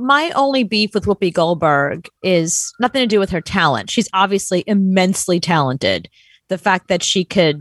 my only beef with Whoopi Goldberg is nothing to do with her talent. She's obviously immensely talented. The fact that she could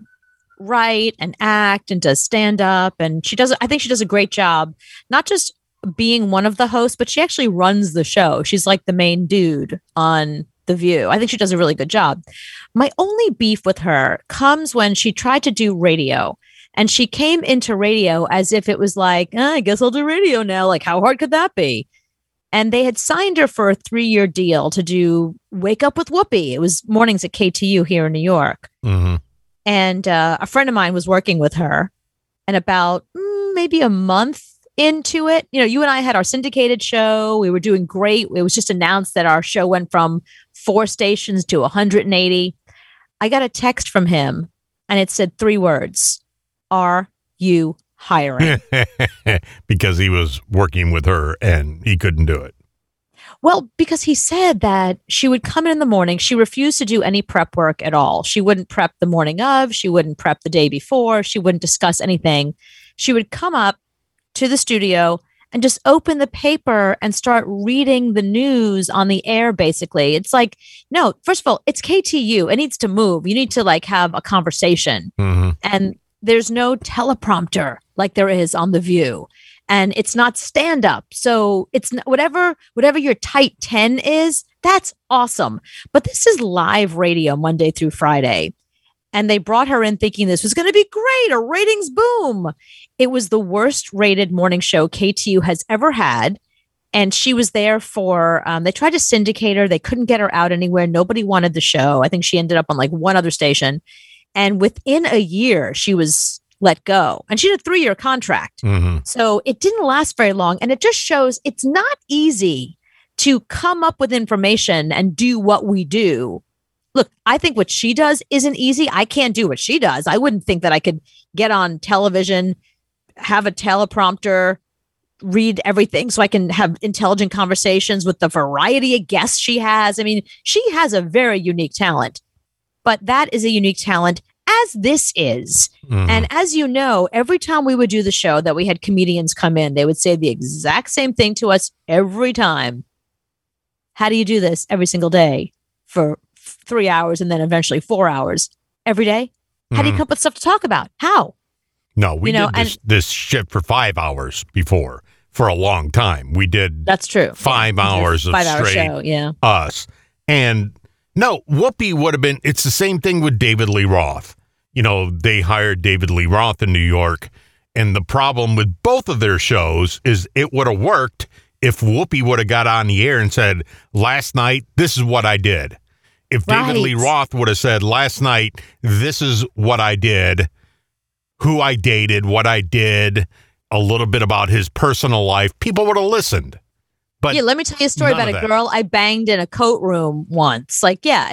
write and act and does stand up, and I think she does a great job, not just being one of the hosts, but she actually runs the show. She's like the main dude on The View. I think she does a really good job. My only beef with her comes when she tried to do radio, and she came into radio as if it was like, I guess I'll do radio now. Like, how hard could that be? And they had signed her for a 3-year deal to do Wake Up with Whoopi. It was mornings at KTU here in New York. Mm-hmm. And a friend of mine was working with her, and about maybe a month into it, you and I had our syndicated show. We were doing great. It was just announced that our show went from 4 stations to 180. I got a text from him, and it said 3 words: "Are you hiring?" Because he was working with her and he couldn't do it. Well, because he said that she would come in the morning. She refused to do any prep work at all. She wouldn't prep the morning of. She wouldn't prep the day before. She wouldn't discuss anything. She would come up to the studio and just open the paper and start reading the news on the air, basically. It's like, no, first of all, it's KTU. It needs to move. You need to have a conversation. Mm-hmm. And there's no teleprompter like there is on The View. And it's not stand up. So it's whatever your tight 10 is, that's awesome. But this is live radio Monday through Friday. And they brought her in thinking this was going to be great, a ratings boom. It was the worst rated morning show KTU has ever had. And she was there for, they tried to syndicate her. They couldn't get her out anywhere. Nobody wanted the show. I think she ended up on one other station. And within a year, she was let go. And she had a 3-year contract. Mm-hmm. So it didn't last very long. And it just shows it's not easy to come up with information and do what we do. Look, I think what she does isn't easy. I can't do what she does. I wouldn't think that I could get on television, have a teleprompter, read everything so I can have intelligent conversations with the variety of guests she has. I mean, she has a very unique talent, but that is a unique talent, as this is. Mm-hmm. And as you know, every time we would do the show that we had comedians come in, they would say the exact same thing to us every time. How do you do this every single day for 3 hours and then eventually 4 hours every day? How do you come up with stuff to talk about? How? No, we did this shit for 5 hours before for a long time. We did. That's true. 5 hours of 5-hour straight show, yeah. us. And no, Whoopi would have been, it's the same thing with David Lee Roth. They hired David Lee Roth in New York. And the problem with both of their shows is it would have worked if Whoopi would have got on the air and said, last night, this is what I did. If David Lee Roth would have said, last night, this is what I did, who I dated, what I did, a little bit about his personal life, people would have listened. But yeah, let me tell you a story about a girl I banged in a coat room once.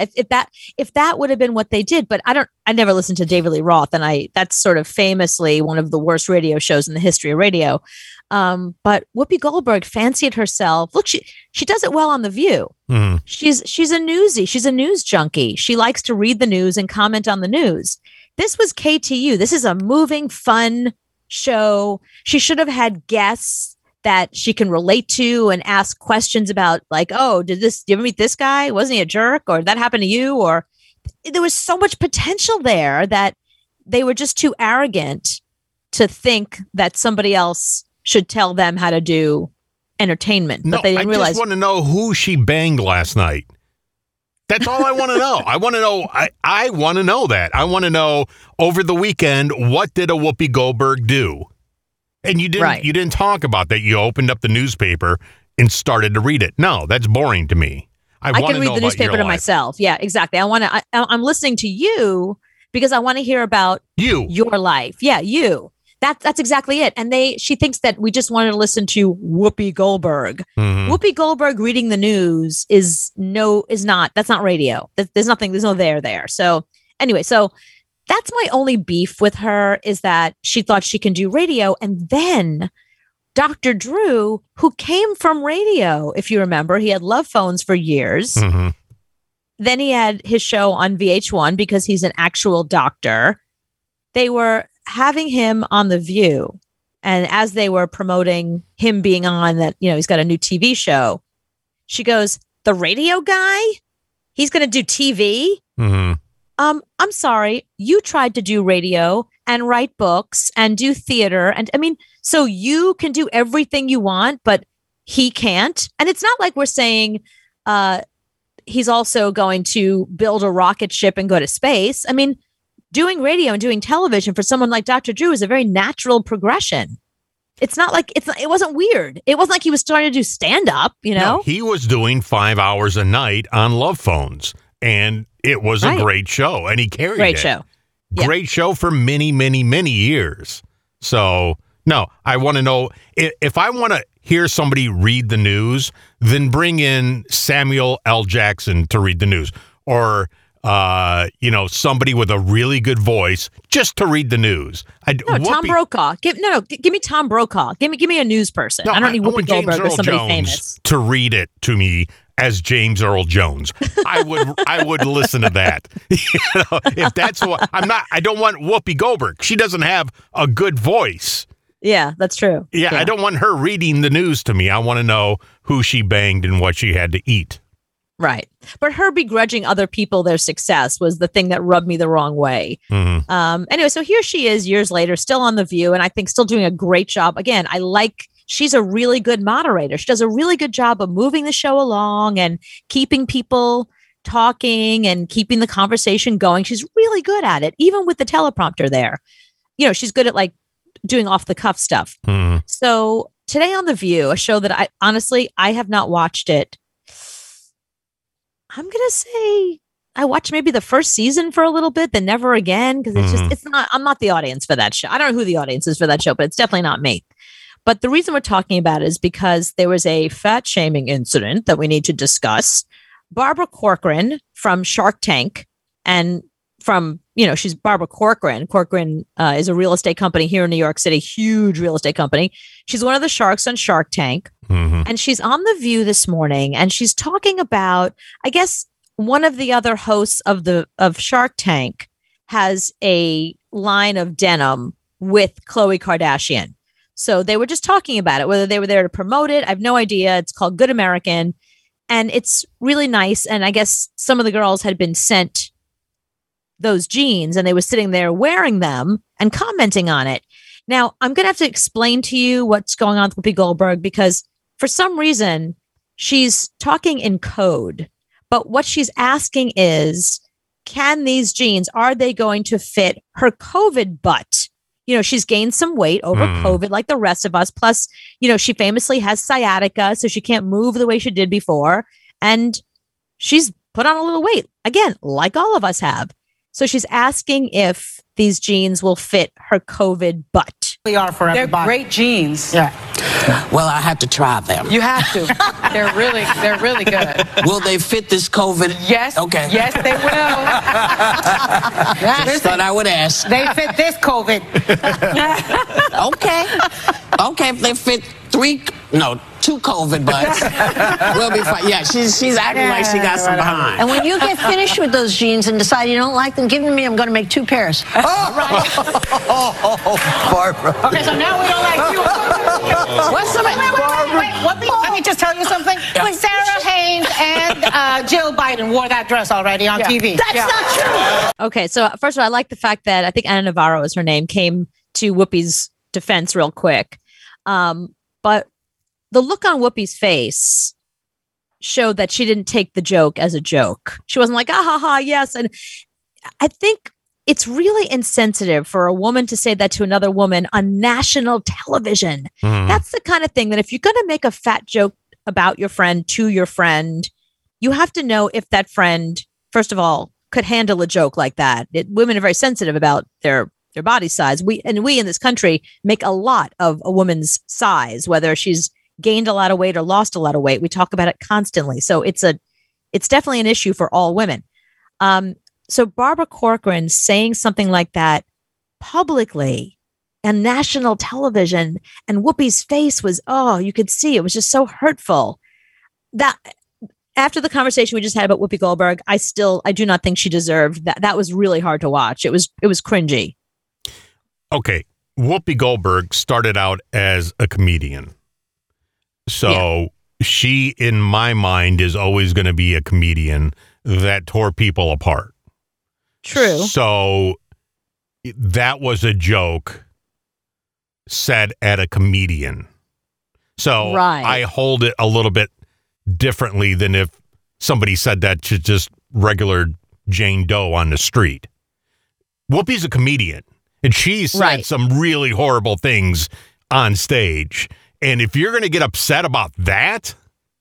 If that would have been what they did, but I never listened to David Lee Roth, and that's sort of famously one of the worst radio shows in the history of radio. But Whoopi Goldberg fancied herself. Look, she does it well on The View. Mm-hmm. She's a newsie. She's a news junkie. She likes to read the news and comment on the news. This was KTU. This is a moving, fun show. She should have had guests that she can relate to and ask questions about, like, oh, did you ever meet this guy? Wasn't he a jerk? Or did that happen to you? Or there was so much potential there that they were just too arrogant to think that somebody else should tell them how to do entertainment. But they didn't realize. I just want to know who she banged last night. That's all I want to know. I want to know. I want to know that. I want to know over the weekend, what did a Whoopi Goldberg do? And you didn't talk about that. You opened up the newspaper and started to read it. No, that's boring to me. I can read the newspaper to myself. Yeah, exactly. I'm listening to you because I want to hear about your life. Yeah, you. That's exactly it. And she thinks that we just wanted to listen to Whoopi Goldberg. Mm-hmm. Whoopi Goldberg reading the news that's not radio. There's no there. So anyway, that's my only beef with her, is that she thought she can do radio. And then Dr. Drew, who came from radio, if you remember, he had Love Phones for years. Mm-hmm. Then he had his show on VH1 because he's an actual doctor. They were having him on The View. And as they were promoting him being on that, he's got a new TV show, she goes, "The radio guy? He's going to do TV?" Mm-hmm. I'm sorry. You tried to do radio and write books and do theater. And I mean, so you can do everything you want, but he can't. And it's not like we're saying he's also going to build a rocket ship and go to space. I mean, doing radio and doing television for someone like Dr. Drew is a very natural progression. It's not like it wasn't weird. It wasn't like he was starting to do stand up, No, he was doing 5 hours a night on Love Phones, and it was a great show, and he carried great it. Show. Great show for many, many, many years. So, no, I want to know if I want to hear somebody read the news, then bring in Samuel L. Jackson to read the news, or somebody with a really good voice just to read the news. Tom Brokaw. Give me Tom Brokaw. Give me a news person. No, I don't need Whoopi Goldberg or somebody famous to read it to me as James Earl Jones. I would listen to that. If that's what I don't want Whoopi Goldberg. She doesn't have a good voice. Yeah, that's true. Yeah, I don't want her reading the news to me. I want to know who she banged and what she had to eat. Right. But her begrudging other people their success was the thing that rubbed me the wrong way. Mm-hmm. Anyway, so here she is years later, still on The View, and I think still doing a great job. Again, she's a really good moderator. She does a really good job of moving the show along and keeping people talking and keeping the conversation going. She's really good at it, even with the teleprompter there. She's good at like doing off the cuff stuff. Mm-hmm. So today on The View, a show that I have not watched it. I'm going to say I watched maybe the first season for a little bit, then never again. Cause I'm not the audience for that show. I don't know who the audience is for that show, but it's definitely not me. But the reason we're talking about it is because there was a fat shaming incident that we need to discuss. Barbara Corcoran from Shark Tank and from, she's Barbara Corcoran. Corcoran is a real estate company here in New York City, huge real estate company. She's one of the sharks on Shark Tank. Mm-hmm. And she's on The View this morning and she's talking about, I guess, one of the other hosts of Shark Tank has a line of denim with Khloe Kardashian. So they were just talking about it, whether they were there to promote it. I have no idea. It's called Good American and it's really nice. And I guess some of the girls had been sent those jeans and they were sitting there wearing them and commenting on it. Now, I'm going to have to explain to you what's going on with Whoopi Goldberg because for some reason, she's talking in code. But what she's asking is, can these jeans, are they going to fit her COVID butt? She's gained some weight over COVID like the rest of us. Plus, she famously has sciatica, so she can't move the way she did before. And she's put on a little weight, again, like all of us have. So she's asking if these jeans will fit her COVID butt. They are for everybody. They're great jeans. Yeah. Well, I have to try them. You have to. They're really good. Will they fit this COVID? Yes. Okay. Yes, they will. Just thought I would ask. They fit this COVID. Okay, if they fit two COVID butts, we'll be fine. Yeah, she's acting like she got some behind. And when you get finished with those jeans and decide you don't like them, give them to me. I'm going to make 2 pairs. Barbara. Okay, so now we don't like you. What's the wait. Let me just tell you something. Yeah. Sarah Haynes and Jill Biden wore that dress already on TV. That's not true. Okay, so first of all, I like the fact that I think Anna Navarro is her name, came to Whoopi's defense real quick. But the look on Whoopi's face showed that she didn't take the joke as a joke. She wasn't like, ah, ha, ha, yes. And I think it's really insensitive for a woman to say that to another woman on national television. Mm-hmm. That's the kind of thing that if you're going to make a fat joke about your friend to your friend, you have to know if that friend, first of all, could handle a joke like that. Women are very sensitive about their body size. We in this country make a lot of a woman's size, whether she's gained a lot of weight or lost a lot of weight. We talk about it constantly. So it's definitely an issue for all women. So Barbara Corcoran saying something like that publicly on national television, and Whoopi's face was, you could see it was just so hurtful. That after the conversation we just had about Whoopi Goldberg, I do not think she deserved that. That was really hard to watch. It was cringy. Okay. Whoopi Goldberg started out as a comedian. So she, in my mind, is always going to be a comedian that tore people apart. True. So that was a joke said at a comedian. So Right. I hold it a little bit differently than if somebody said that to just regular Jane Doe on the street. Whoopi's a comedian, and she said Right. some really horrible things on stage. And if you're going to get upset about that,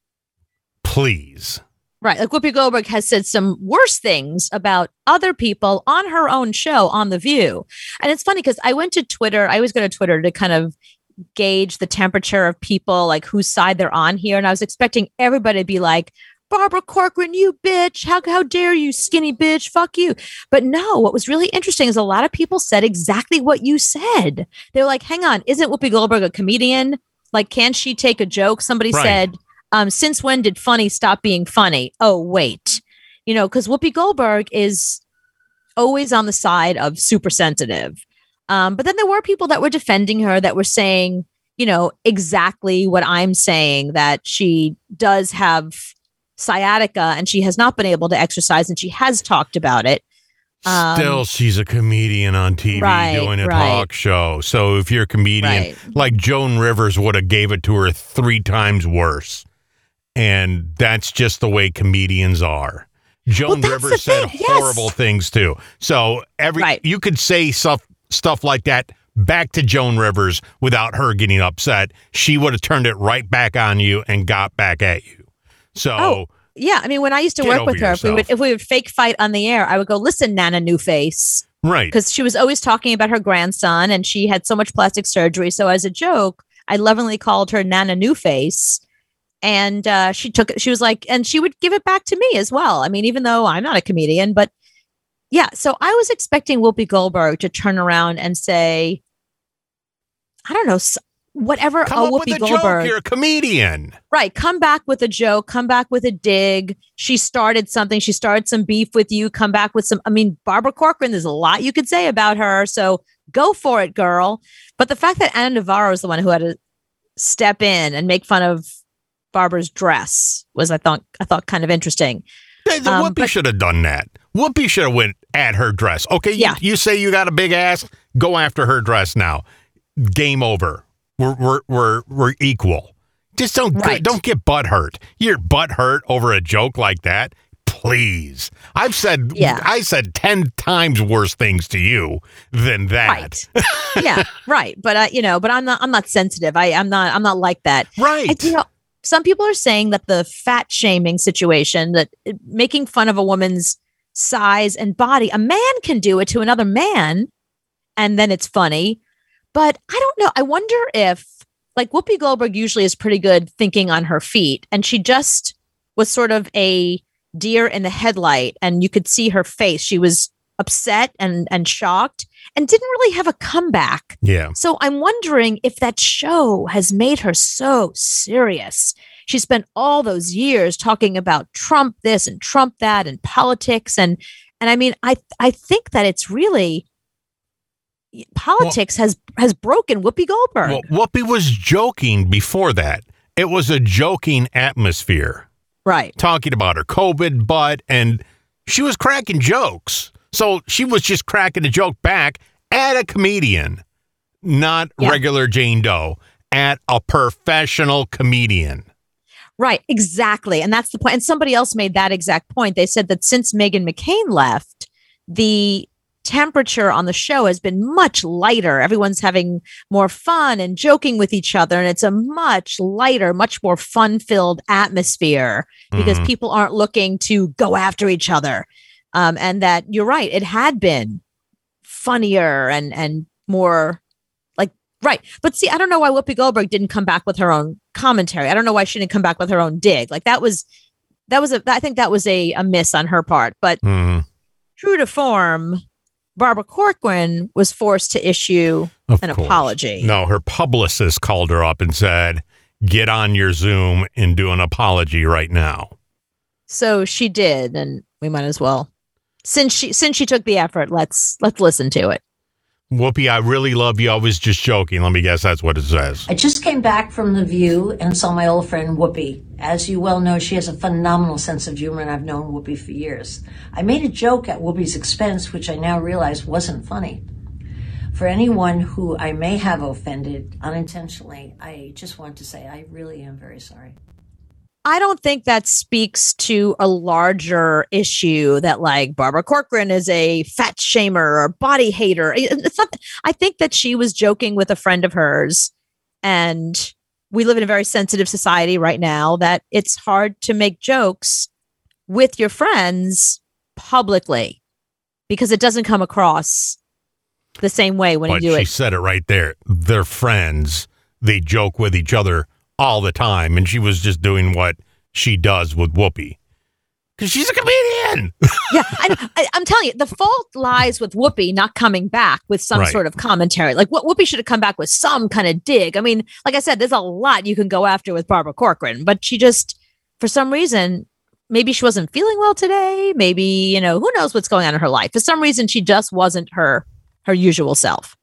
please. Right. Like Whoopi Goldberg has said some worse things about other people on her own show on The View. And it's funny because I went to Twitter. I always go to Twitter to kind of gauge the temperature of people, like whose side they're on here. And I was expecting everybody to be like, Barbara Corcoran, you bitch. How dare you, skinny bitch? Fuck you. But no, what was really interesting is a lot of people said exactly what you said. They were like, hang on, isn't Whoopi Goldberg a comedian? Like, can she take a joke? Somebody Right. said, since when did funny stop being funny? Oh, wait. Because Whoopi Goldberg is always on the side of super sensitive. But then there were people that were defending her that were saying, exactly what I'm saying, that she does have sciatica and she has not been able to exercise and she has talked about it. Still, she's a comedian on TV doing a talk show. So if you're a comedian, like Joan Rivers would have gave it to her 3 times worse. And that's just the way comedians are. Joan Rivers said horrible things too. So you could say stuff like that back to Joan Rivers without her getting upset. She would have turned it right back on you and got back at you. So yeah, I mean, when I used to work with her, if we would fake fight on the air, I would go, listen, Nana Newface. Right. Because she was always talking about her grandson and she had so much plastic surgery. So as a joke, I lovingly called her Nana Newface. And she was like, and she would give it back to me as well. I mean, even though I'm not a comedian, but yeah. So I was expecting Whoopi Goldberg to turn around and say, I don't know, whatever. Come up Whoopi with a Goldberg. joke. You're a comedian. Right. Come back with a joke. Come back with a dig. She started something. She started some beef with you. Come back with some. I mean, Barbara Corcoran, there's a lot you could say about her. So go for it, girl. But the fact that Ana Navarro is the one who had to step in and make fun of Barbara's dress was, I thought kind of interesting. Whoopi should have done that. Whoopi should have went at her dress. Okay, you say you got a big ass, go after her dress now. Game over. We're equal. Just don't get butt hurt. You're butt hurt over a joke like that. Please. I said 10 times worse things to you than that. Right. Yeah, right. But but I'm not sensitive. I'm not like that. Right. Some people are saying that the fat shaming situation, that making fun of a woman's size and body, a man can do it to another man and then it's funny. But I don't know. I wonder if, like, Whoopi Goldberg usually is pretty good thinking on her feet, and she just was sort of a deer in the headlight, and you could see her face. She was upset and shocked and didn't really have a comeback. Yeah. So I'm wondering if that show has made her so serious. She spent all those years talking about Trump this and Trump that and politics. And I mean, I think that it's really politics has broken Whoopi Goldberg. Well, Whoopi was joking before that. It was a joking atmosphere. Right. Talking about her COVID butt, and she was cracking jokes. So she was just cracking a joke back at a comedian, not regular Jane Doe, at a professional comedian. Right, exactly. And that's the point. And somebody else made that exact point. They said that since Meghan McCain left, the temperature on the show has been much lighter. Everyone's having more fun and joking with each other. And it's a much lighter, much more fun-filled atmosphere because people aren't looking to go after each other. And that you're right, it had been funnier and more like, right. But see, I don't know why Whoopi Goldberg didn't come back with her own commentary. I don't know why she didn't come back with her own dig. Like I think that was a miss on her part. But true to form, Barbara Corcoran was forced to issue an apology. No, her publicist called her up and said, get on your Zoom and do an apology right now. So she did, and we might as well. Since she took the effort, let's listen to it. Whoopi, I really love you. I was just joking. Let me guess that's what it says. I just came back from The View and saw my old friend Whoopi. As you well know, she has a phenomenal sense of humor, and I've known Whoopi for years. I made a joke at Whoopi's expense, which I now realize wasn't funny. For anyone who I may have offended unintentionally, I just want to say I really am very sorry. I don't think that speaks to a larger issue that like Barbara Corcoran is a fat shamer or body hater. It's not. I think that she was joking with a friend of hers, and we live in a very sensitive society right now that it's hard to make jokes with your friends publicly because it doesn't come across the same way when you do She it. said it right there. They're friends. They joke with each other all the time, and she was just doing what she does with Whoopi because she's a comedian. Yeah, I'm telling you, the fault lies with Whoopi not coming back with some Right. sort of commentary. Like what Whoopi should have come back with some kind of dig. I mean, like I said, there's a lot you can go after with Barbara Corcoran, but she just, for some reason, maybe she wasn't feeling well today. Maybe, who knows what's going on in her life. For some reason, she just wasn't her usual self.